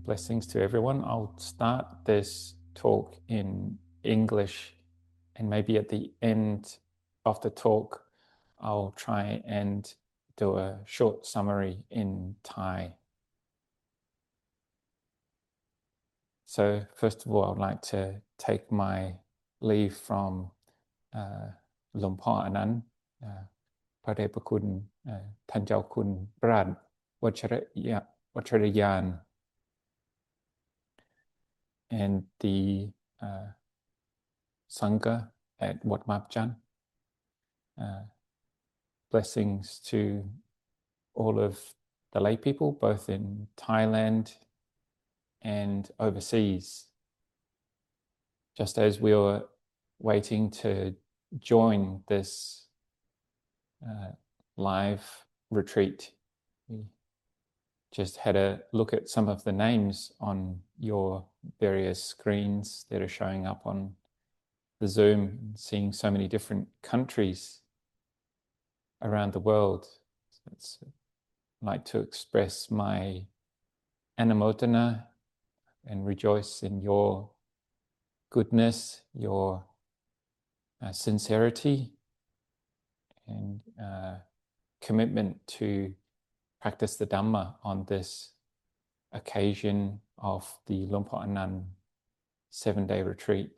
Blessings to everyone. I'll start this talk in English, and maybe at the end of the talk, I'll try and do a short summary in Thai. So first of all, I'd like to take my leave from Luang Por Anand, พระเดชพระคุณท่านเจ้าคุณพระราชวัชรยาน and the Sangha at Wat Mapchan. Blessings to all of the lay people, both in Thailand and overseas. Just as we were waiting to join this live retreat, we just had a look at some of the names on your various screens that are showing up on the Zoom, seeing so many different countries around the world. I'd like to express my anumodana and rejoice in your goodness, your sincerity, and commitment to practice the Dhamma on this occasion of the Luang Por Anand 7-day retreat.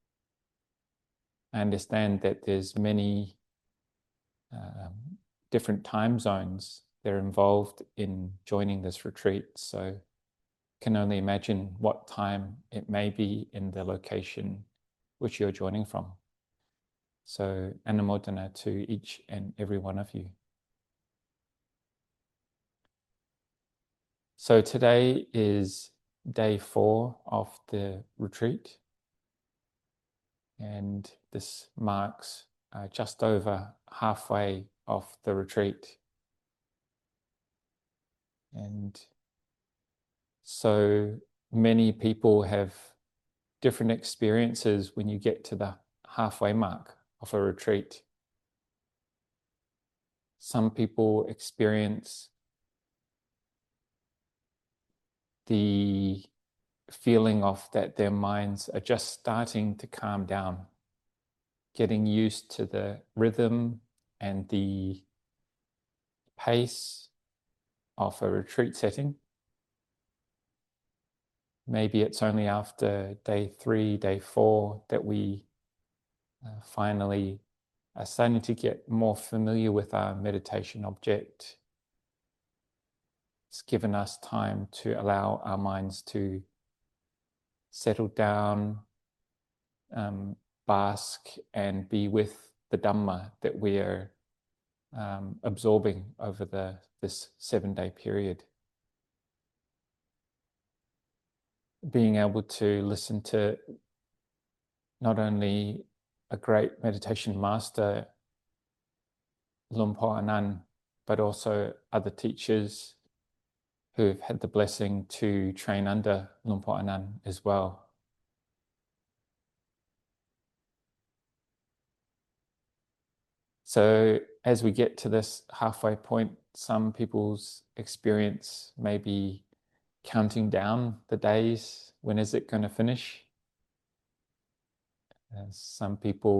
I understand that there's many different time zones that are involved in joining this retreat, so can only imagine what time it may be in the location which you're joining from. So anumodana to each and every one of you. So today is day 4 of the retreat, and this marks just over halfway of the retreat. And so many people have different experiences when you get to the halfway mark of a retreat. Some people experience the feeling of that their minds are just starting to calm down, getting used to the rhythm and the pace of a retreat setting. Maybe it's only after day 3, day 4 that we finally are starting to get more familiar with our meditation object. It's given us time to allow our minds to settle down, bask and be with the Dhamma that we are absorbing over this 7-day period. Being able to listen to not only a great meditation master, Luang Por Anand, but also other teachers who've had the blessing to train under Luang Por Anand as well. So as we get to this halfway point, some people's experience may be counting down the days. When is it going to finish? Some people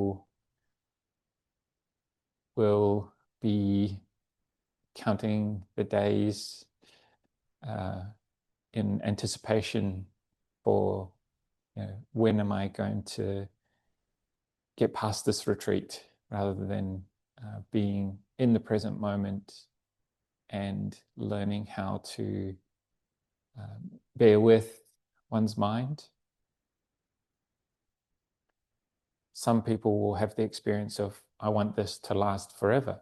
will be counting the days in anticipation for, when am I going to get past this retreat, rather than being in the present moment and learning how to bear with one's mind. Some people will have the experience of, I want this to last forever.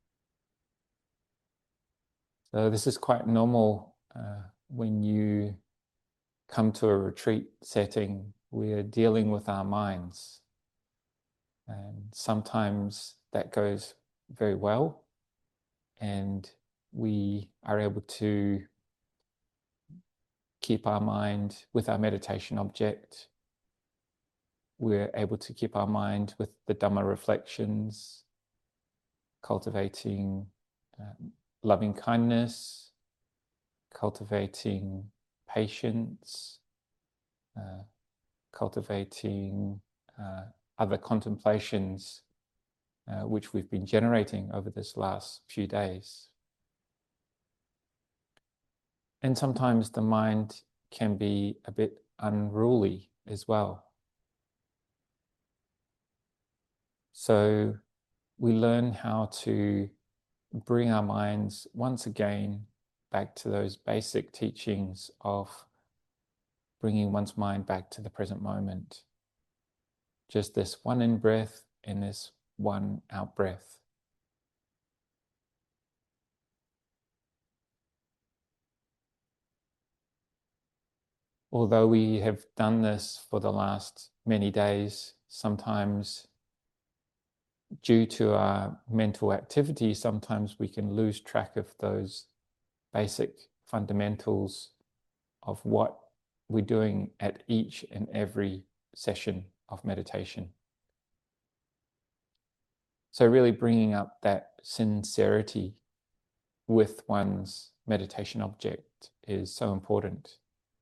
So this is quite normal when you come to a retreat setting. We're dealing with our minds, and sometimes that goes very well, and we are able to keep our mind with our meditation object. We're able to keep our mind with the Dhamma reflections, cultivating loving kindness, cultivating patience, cultivating other contemplations which we've been generating over this last few days. And sometimes the mind can be a bit unruly as well. So we learn how to bring our minds once again back to those basic teachings of bringing one's mind back to the present moment. Just this one in breath and this one out breath. Although we have done this for the last many days, sometimes due to our mental activity, sometimes we can lose track of those basic fundamentals of what we're doing at each and every session of meditation. So really bringing up that sincerity with one's meditation object is so important.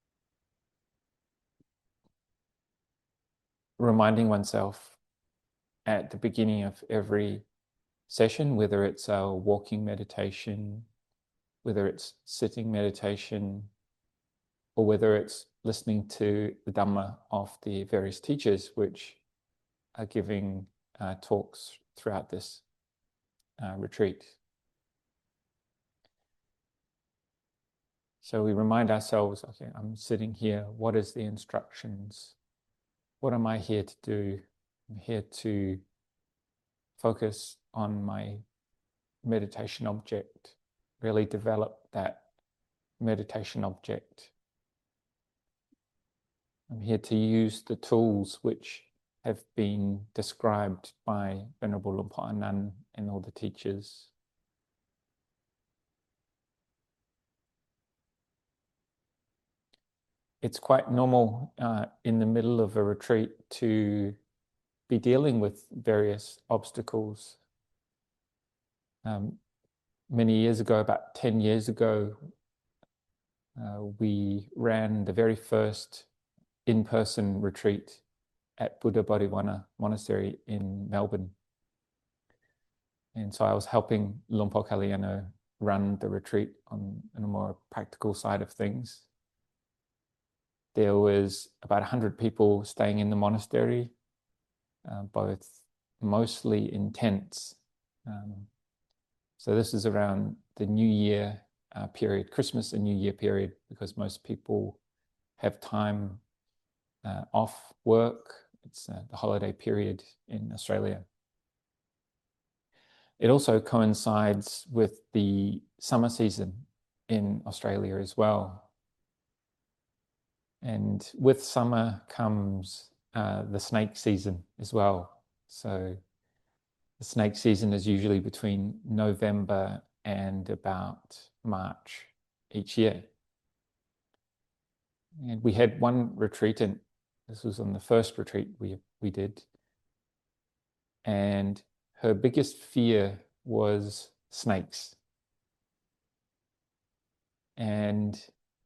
Reminding oneself at the beginning of every session, whether it's a walking meditation, whether it's sitting meditation, or whether it's listening to the Dhamma of the various teachers which are giving talks throughout this retreat. So we remind ourselves, okay, I'm sitting here, what is the instructions? What am I here to do? I'm here to focus on my meditation object, really develop that meditation object. I'm here to use the tools which have been described by Venerable Luang Por Anan and all the teachers. It's quite normal in the middle of a retreat to be dealing with various obstacles. Many years ago, about 10 years ago, we ran the very first in-person retreat at Buddha Bodhivana Monastery in Melbourne. And so I was helping Luang Por Kalyana run the retreat on a more practical side of things. There was about 100 people staying in the monastery, both mostly in tents. So this is around the New Year period, Christmas and New Year period, because most people have time off work. It's the holiday period in Australia. It also coincides with the summer season in Australia as well. And with summer comes the snake season as well. So the snake season is usually between November and about March each year. And we had one retreatant, this was on the first retreat we did, and her biggest fear was snakes. And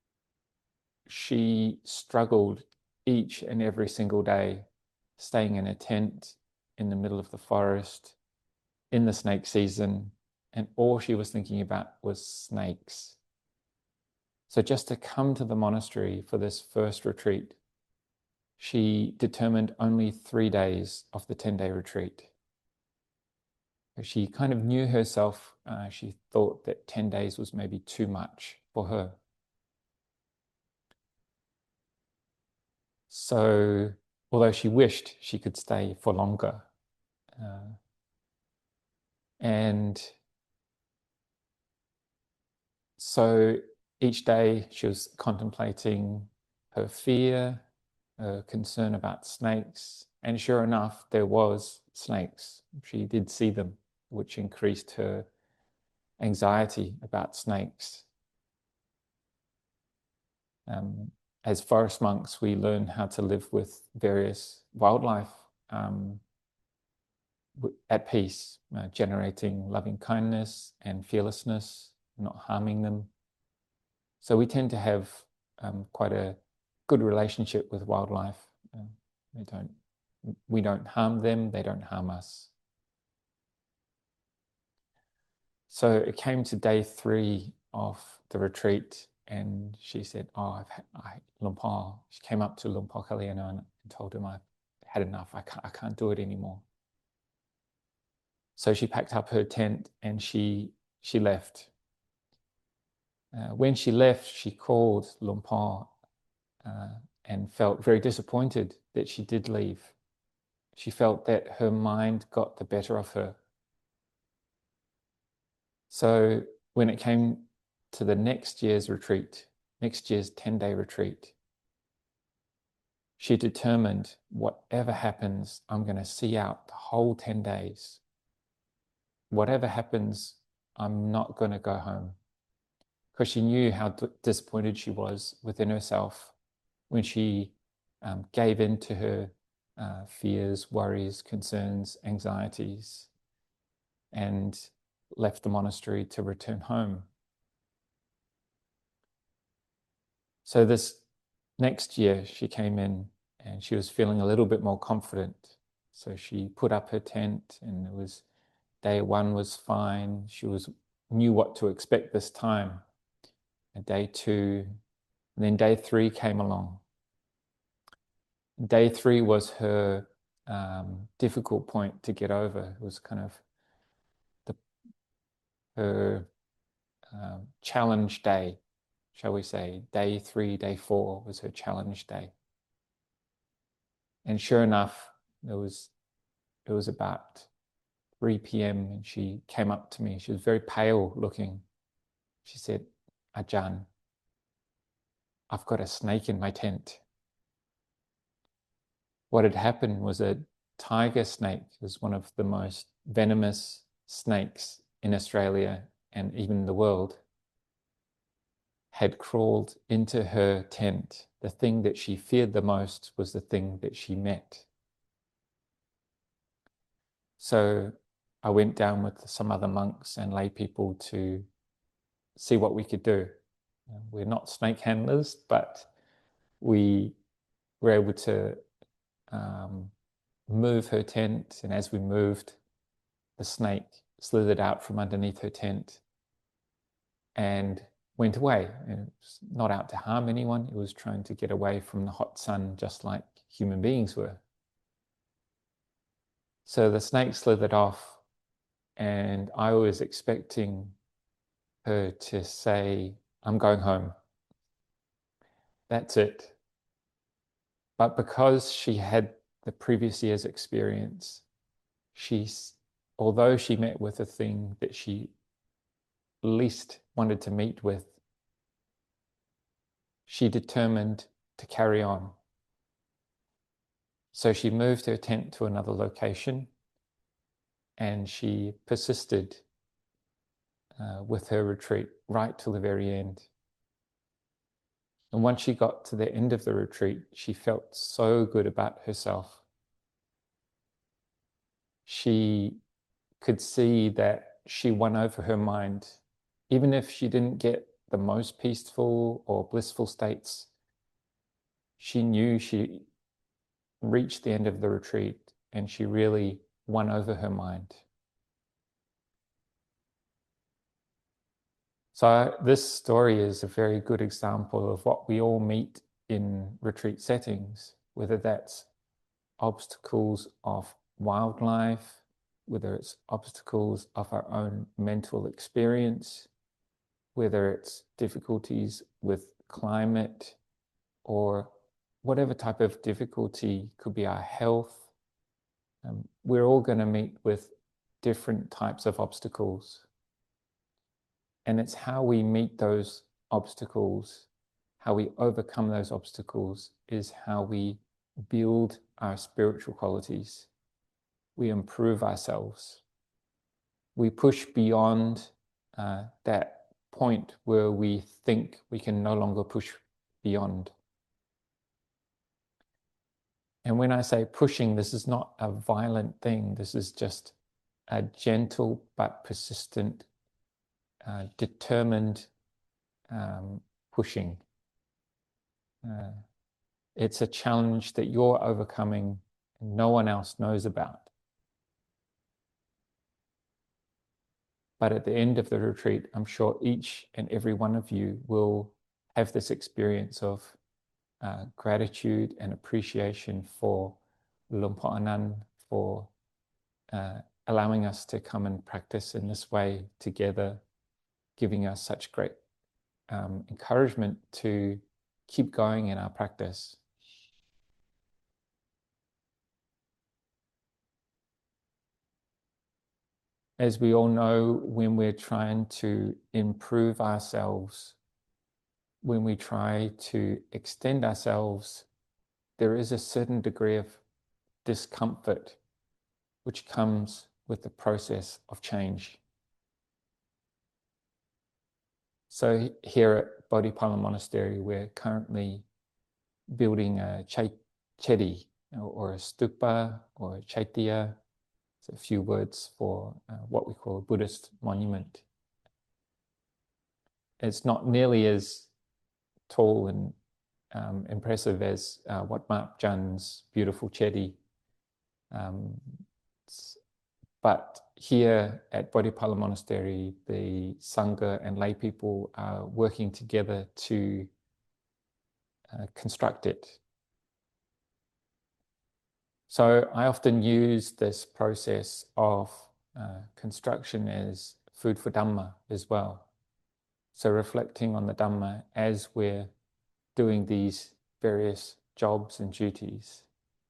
she struggled each and every single day, staying in a tent in the middle of the forest in the snake season, and all she was thinking about was snakes. So just to come to the monastery for this first retreat, she determined only 3 days of the 10-day retreat. She kind of knew herself, she thought that 10 days was maybe too much for her. So, although she wished she could stay for longer, and so each day she was contemplating her fear, her concern about snakes, and sure enough, there was snakes. She did see them, which increased her anxiety about snakes. As forest monks, we learn how to live with various wildlife at peace, generating loving kindness and fearlessness, not harming them. So we tend to have quite a good relationship with wildlife. We don't harm them, they don't harm us. So it came to day 3 of the retreat, and she said, "Oh, Luang Por." She came up to Luang Por Kalyana and told him, "I've had enough. I can't do it anymore." So she packed up her tent and she left. When she left, she called Luang Por and felt very disappointed that she did leave. She felt that her mind got the better of her. So when it came to the next year's retreat, next year's 10-day retreat, she determined, whatever happens, I'm going to see out the whole 10 days. Whatever happens, I'm not going to go home. Because she knew how disappointed she was within herself when she gave in to her fears, worries, concerns, anxieties, and left the monastery to return home. So this next year, she came in and she was feeling a little bit more confident. So she put up her tent, and it was day 1 was fine. She knew what to expect this time. And day 2, and then day 3 came along. Day 3 was her difficult point to get over. It was kind of her challenge day, shall we say. Day 3, day 4 was her challenge day. And sure enough, it was about 3 p.m. and she came up to me. She was very pale looking. She said, "Ajahn, I've got a snake in my tent." What had happened was a tiger snake, was one of the most venomous snakes in Australia and even the world, had crawled into her tent. The thing that she feared the most was the thing that she met. So I went down with some other monks and lay people to see what we could do. We're not snake handlers, but we were able to move her tent, and as we moved, the snake slithered out from underneath her tent and went away. And it was not out to harm anyone. It was trying to get away from the hot sun, just like human beings were. So the snake slithered off, and I was expecting her to say, "I'm going home. That's it." But because she had the previous year's experience, although she met with a thing that she least wanted to meet with, she determined to carry on. So she moved her tent to another location, and she persisted with her retreat right till the very end. And once she got to the end of the retreat, she felt so good about herself. She could see that she won over her mind. Even if she didn't get the most peaceful or blissful states, she knew she reached the end of the retreat and she really won over her mind. So this story is a very good example of what we all meet in retreat settings, whether that's obstacles of wildlife, whether it's obstacles of our own mental experience, whether it's difficulties with climate, or whatever type of difficulty, could be our health. We're all going to meet with different types of obstacles. And it's how we meet those obstacles, how we overcome those obstacles, is how we build our spiritual qualities. We improve ourselves. We push beyond that point where we think we can no longer push beyond. And when I say pushing, this is not a violent thing. This is just a gentle but persistent, determined pushing. It's a challenge that you're overcoming and no one else knows about. But at the end of the retreat, I'm sure each and every one of you will have this experience of gratitude and appreciation for Luang Por Anan, for allowing us to come and practice in this way together, giving us such great encouragement to keep going in our practice. As we all know, when we're trying to improve ourselves, when we try to extend ourselves, there is a certain degree of discomfort which comes with the process of change. So here at Bodhipala Monastery, we're currently building a chedi, or a stupa, or a chaitya. It's a few words for what we call a Buddhist monument. It's not nearly as tall and impressive as Wat Marp Jan's beautiful chedi. But here at Bodhipala Monastery, the Sangha and lay people are working together to construct it. So I often use this process of construction as food for Dhamma as well. So reflecting on the Dhamma as we're doing these various jobs and duties.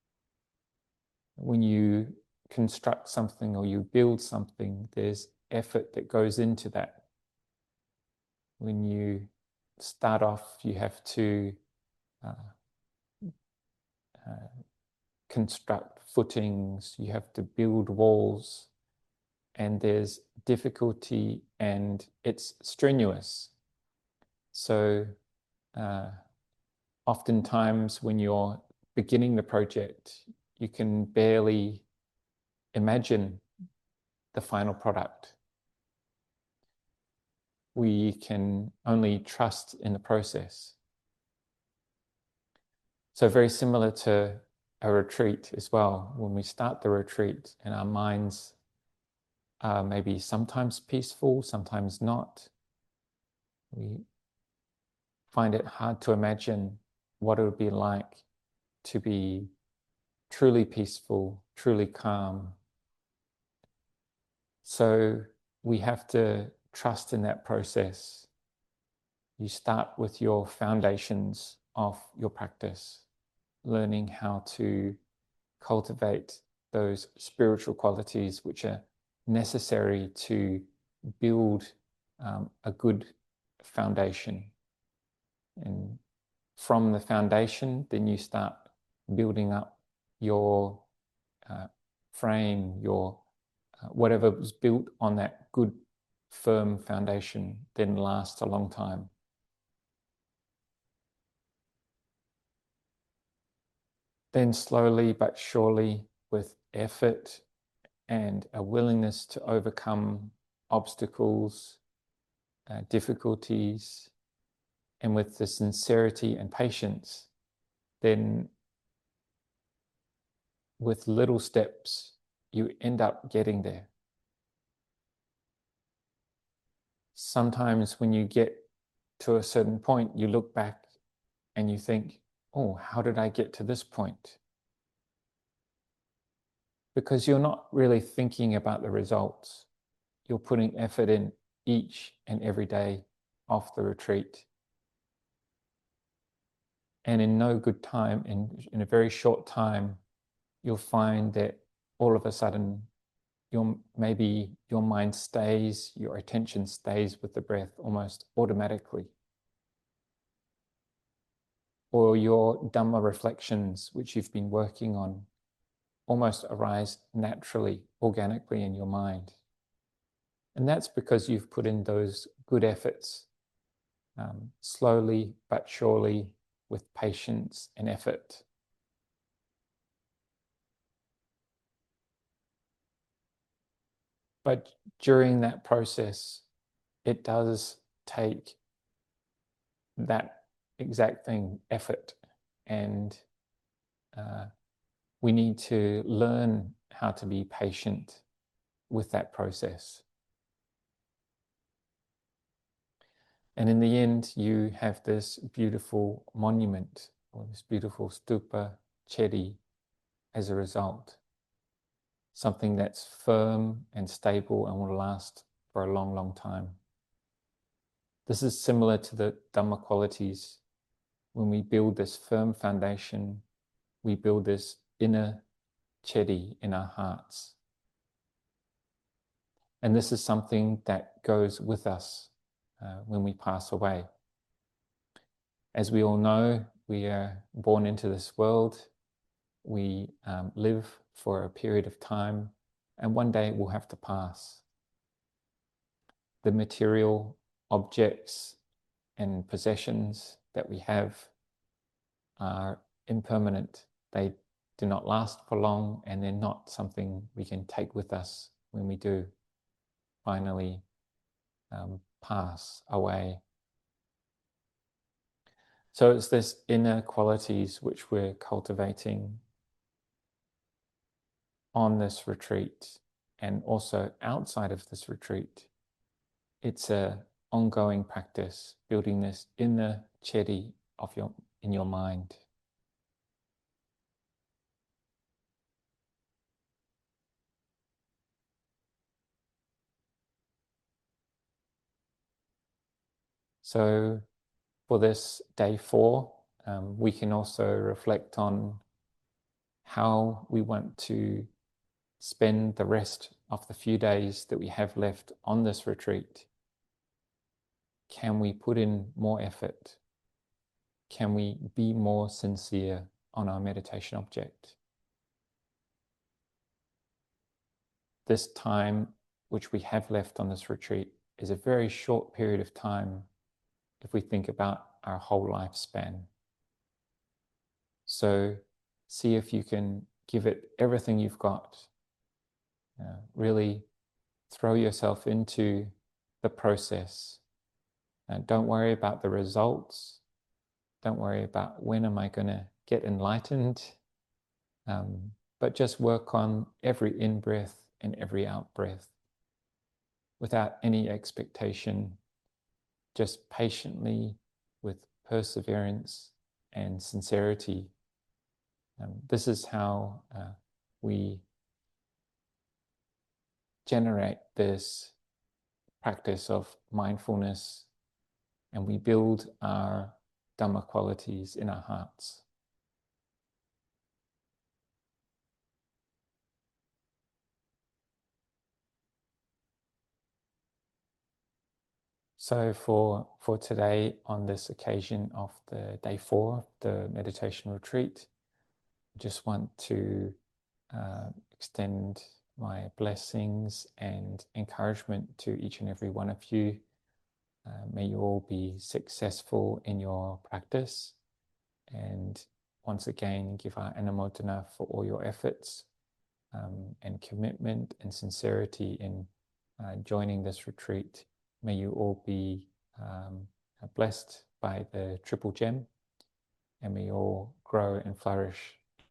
When you construct something or you build something, there's effort that goes into that. When you start off, you have to construct footings, you have to build walls, and there's difficulty and it's strenuous. So oftentimes when you're beginning the project, you can barely imagine the final product. We can only trust in the process. So very similar to a retreat as well. When we start the retreat and our minds are maybe sometimes peaceful, sometimes not, we find it hard to imagine what it would be like to be truly peaceful, truly calm. So we have to trust in that process. You start with your foundations of your practice, learning how to cultivate those spiritual qualities which are necessary to build a good foundation. And from the foundation, then you start building up your frame, your whatever was built on that good, firm foundation, then lasts a long time. Then slowly but surely, with effort and a willingness to overcome obstacles, difficulties, and with the sincerity and patience, then with little steps, you end up getting there. Sometimes when you get to a certain point, you look back and you think, oh, how did I get to this point? Because you're not really thinking about the results. You're putting effort in each and every day of the retreat. And in no good time, in a very short time, you'll find that all of a sudden, maybe your mind stays, your attention stays with the breath almost automatically. Or your Dhamma reflections, which you've been working on, almost arise naturally, organically in your mind. And that's because you've put in those good efforts, slowly but surely, with patience and effort. But during that process, it does take that exacting effort, and we need to learn how to be patient with that process. And in the end, you have this beautiful monument, or this beautiful stupa chedi as a result. Something that's firm and stable and will last for a long, long time. This is similar to the Dhamma qualities. When we build this firm foundation, we build this inner chedi in our hearts. And this is something that goes with us when we pass away. As we all know, we are born into this world, we live for a period of time, and one day we'll have to pass. The material objects and possessions that we have are impermanent. They do not last for long, and they're not something we can take with us when we do finally pass away. So it's this inner qualities which we're cultivating on this retreat and also outside of this retreat. It's an ongoing practice, building this inner chedi in your mind. So for this day 4, we can also reflect on how we want to spend the rest of the few days that we have left on this retreat. Can we put in more effort? Can we be more sincere on our meditation object? This time which we have left on this retreat is a very short period of time if we think about our whole lifespan. So see if you can give it everything you've got. Really throw yourself into the process. Don't worry about the results. Don't worry about when am I going to get enlightened. But just work on every in-breath and every out-breath without any expectation, just patiently with perseverance and sincerity. This is how we generate this practice of mindfulness, and we build our Dhamma qualities in our hearts. So for today, on this occasion of the day 4 of the meditation retreat, I just want to extend my blessings and encouragement to each and every one of you. May you all be successful in your practice, and once again give our anumodana for all your efforts and commitment and sincerity in joining this retreat. May you all be blessed by the Triple Gem, and may you all grow and flourish.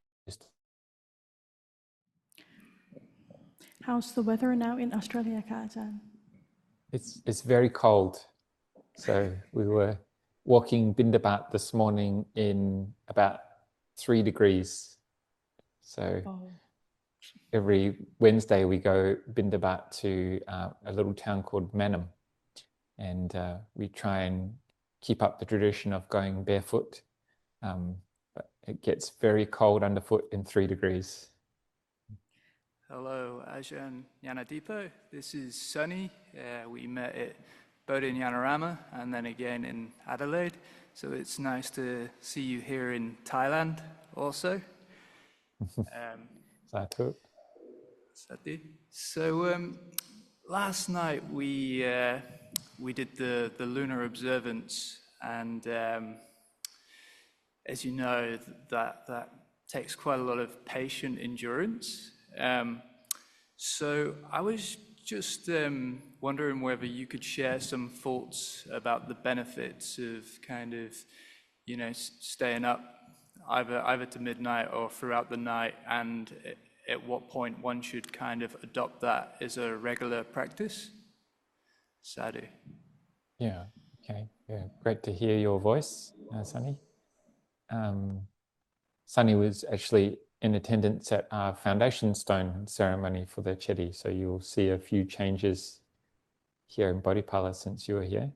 How's the weather now in Australia, Kajahn? It's very cold. So we were walking Bindabat this morning in about 3 degrees. So every Wednesday we go Bindabat to a little town called Manam, and we try and keep up the tradition of going barefoot, but it gets very cold underfoot in 3 degrees. Hello, Ajahn Yanadipo. This is Sunny. We met at Bodhinyana and then again in Adelaide. So it's nice to see you here in Thailand also. Satu. Sati. So last night we did the lunar observance, and as you know, that takes quite a lot of patient endurance. So I was just wondering whether you could share some thoughts about the benefits of kind of staying up either to midnight or throughout the night, and at what point one should kind of adopt that as a regular practice? Sadhu. Yeah, okay. Yeah, great to hear your voice, Sunny. Sunny was actually in attendance at our foundation stone ceremony for the Chedi, so you'll see a few changes here in Bodhipala since you were here.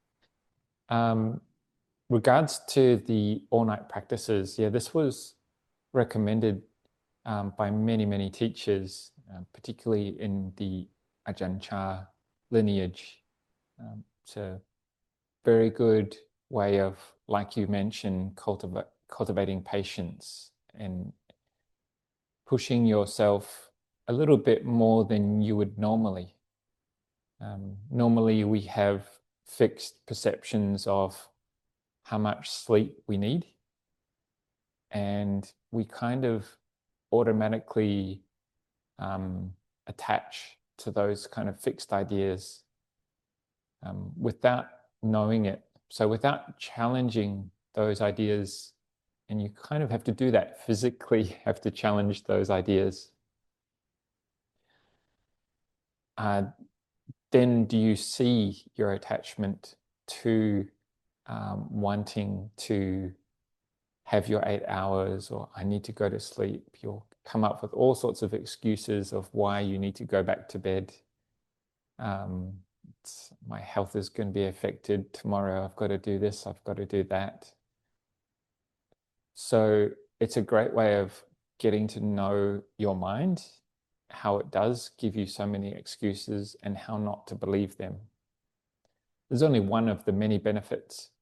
Regards to the all-night practices, yeah, this was recommended by many teachers, particularly in the Ajahn Chah lineage. It's a very good way of, like you mentioned, cultivating patience and pushing yourself a little bit more than you would normally. Normally we have fixed perceptions of how much sleep we need, and we kind of automatically attach to those kind of fixed ideas without knowing it. So without challenging those ideas, and you kind of have to do that physically, have to challenge those ideas, then do you see your attachment to wanting to have your 8 hours, or I need to go to sleep? You'll come up with all sorts of excuses of why you need to go back to bed. My health is going to be affected tomorrow. I've got to do this. I've got to do that. So it's a great way of getting to know your mind, how it does give you so many excuses, and how not to believe them. There's only one of the many benefits,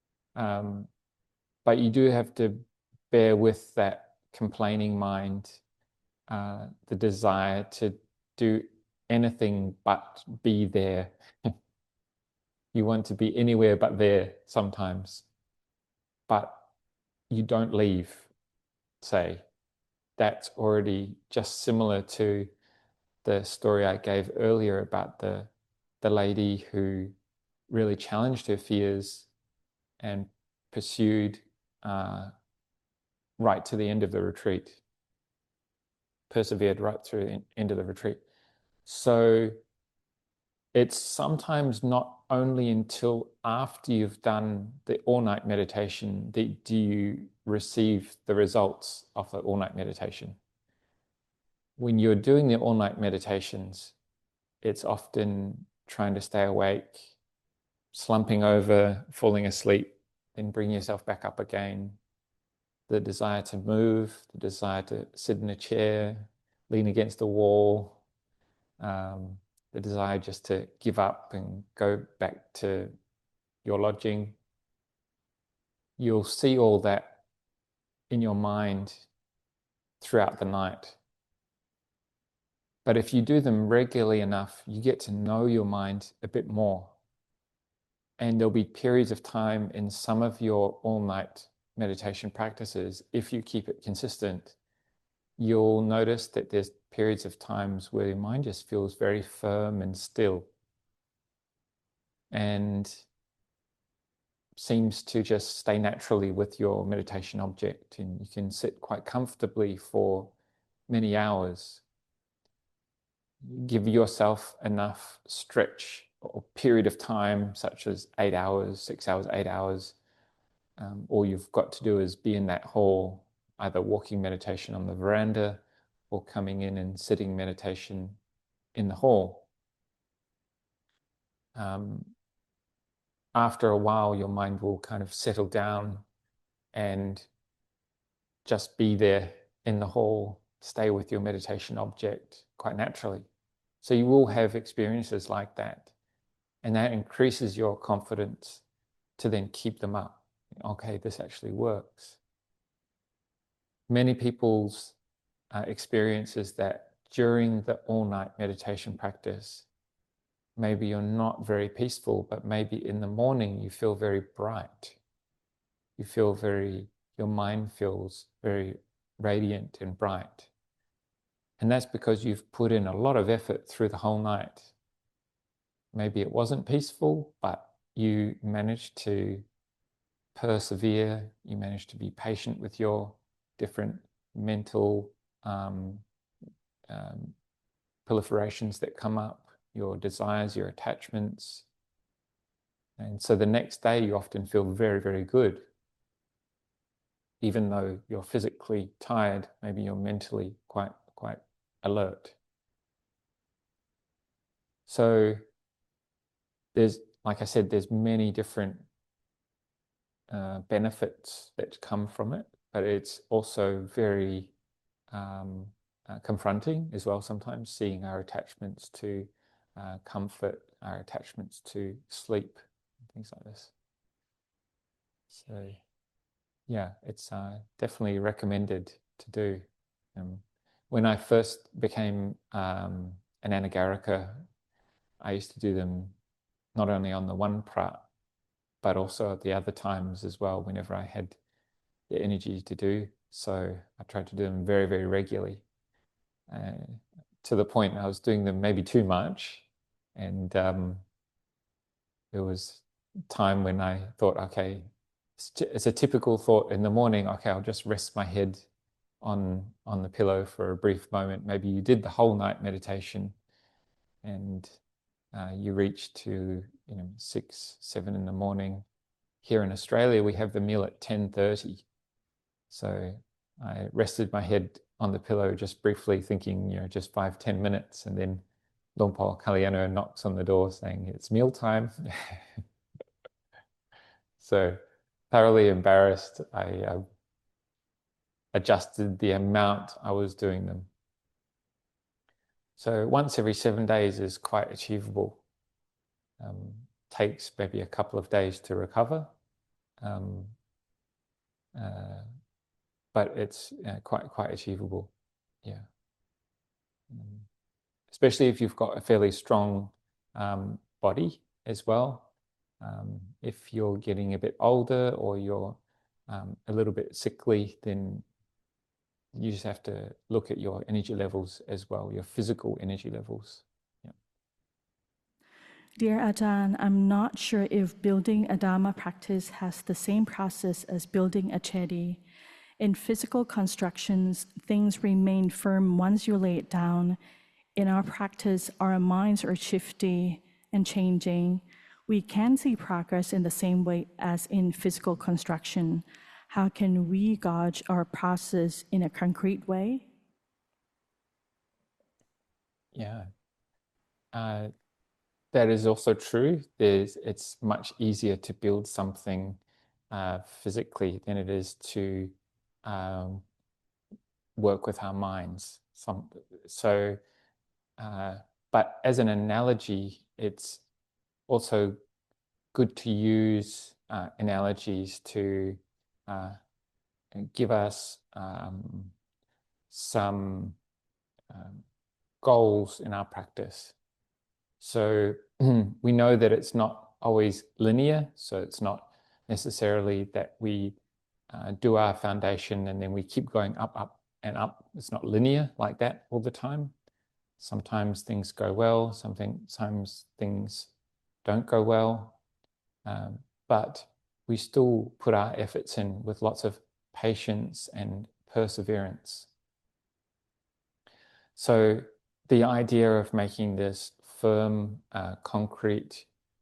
but you do have to bear with that complaining mind, the desire to do anything but be there. You want to be anywhere but there sometimes, but you don't leave, say. That's already just similar to the story I gave earlier about the lady who really challenged her fears and pursued right to the end of the retreat, persevered right through the end of the retreat. So it's sometimes not only until after you've done the all-night meditation that do you receive the results of the all-night meditation. When you're doing the all-night meditations, it's often trying to stay awake, slumping over, falling asleep, then bring yourself back up again. The desire to move, the desire to sit in a chair, lean against the wall, the desire just to give up and go back to your lodging. You'll see all that in your mind throughout the night. But if you do them regularly enough, you get to know your mind a bit more. And there'll be periods of time in some of your all-night meditation practices, if you keep it consistent, you'll notice that there's periods of times where your mind just feels very firm and still, and seems to just stay naturally with your meditation object, and you can sit quite comfortably for many hours. Give yourself enough stretch or period of time, such as 8 hours, 6 hours, 8 hours. All you've got to do is be in that hall, either walking meditation on the veranda or coming in and sitting meditation in the hall. After a while, your mind will kind of settle down and just be there in the hall, stay with your meditation object quite naturally. So you will have experiences like that, and that increases your confidence to then keep them up. Okay, this actually works. Many people's experience is that during the all-night meditation practice, maybe you're not very peaceful, but maybe in the morning you feel very bright. You feel your mind feels very radiant and bright. And that's because you've put in a lot of effort through the whole night. Maybe it wasn't peaceful, but you managed to persevere, you manage to be patient with your different mental proliferations that come up, your desires, your attachments. And so the next day you often feel very, very good. Even though you're physically tired, maybe you're mentally quite alert. So there's, like I said, there's many different benefits that come from it, but it's also very confronting as well sometimes, seeing our attachments to comfort, our attachments to sleep, things like this. So yeah, it's definitely recommended to do. When I first became an anagarika, I used to do them not only on the one prat, but also at the other times as well, whenever I had the energy to do. So I tried to do them very, very regularly, to the point I was doing them maybe too much. And there was time when I thought, okay, it's a typical thought in the morning, okay, I'll just rest my head on the pillow for a brief moment. Maybe you did the whole night meditation and you reach to 6, 7 in the morning. Here in Australia, we have the meal at 10:30. So I rested my head on the pillow just briefly, thinking, just 5-10 minutes, and then Lumpur Kalyano knocks on the door saying it's mealtime. So thoroughly embarrassed, I adjusted the amount I was doing them. So once every 7 days is quite achievable. Takes maybe a couple of days to recover, but it's quite achievable. Yeah, especially if you've got a fairly strong body as well. If you're getting a bit older or you're a little bit sickly, then you just have to look at your energy levels as well, your physical energy levels. Yeah. Dear Ajahn, I'm not sure if building a Dharma practice has the same process as building a chedi. In physical constructions, things remain firm once you lay it down. In our practice, our minds are shifty and changing. We can see progress in the same way as in physical construction. How can we gauge our process in a concrete way? Yeah. That is also true. It's much easier to build something physically than it is to work with our minds. But as an analogy, it's also good to use analogies to give us some goals in our practice. So we know that it's not always linear, so it's not necessarily that we do our foundation and then we keep going up, up, and up. It's not linear like that all the time. Sometimes things go well, sometimes things don't go well, but we still put our efforts in with lots of patience and perseverance. So the idea of making this firm, concrete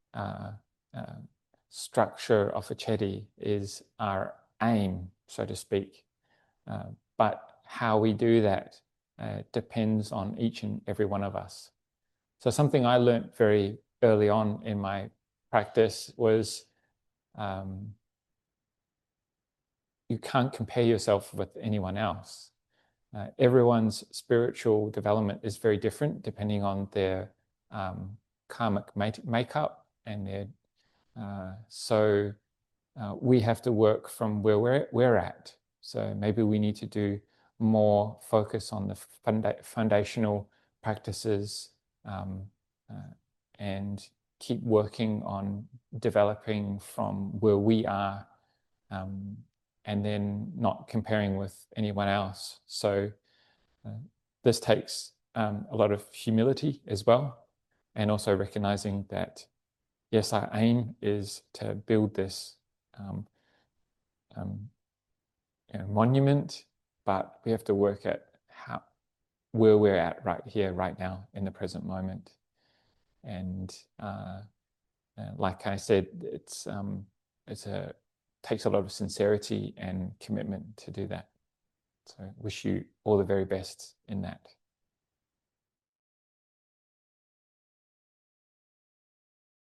structure of a chedi is our aim, so to speak. But how we do that depends on each and every one of us. So something I learned very early on in my practice was you can't compare yourself with anyone else. Everyone's spiritual development is very different depending on their karmic makeup and their. So we have to work from where we're at. So maybe we need to do more focus on the foundational practices and keep working on developing from where we are, and then not comparing with anyone else. So this takes a lot of humility as well, and also recognizing that, yes, our aim is to build this monument, but we have to work at where we're at right here, right now, in the present moment. And like I said, takes a lot of sincerity and commitment to do that. So wish you all the very best in that.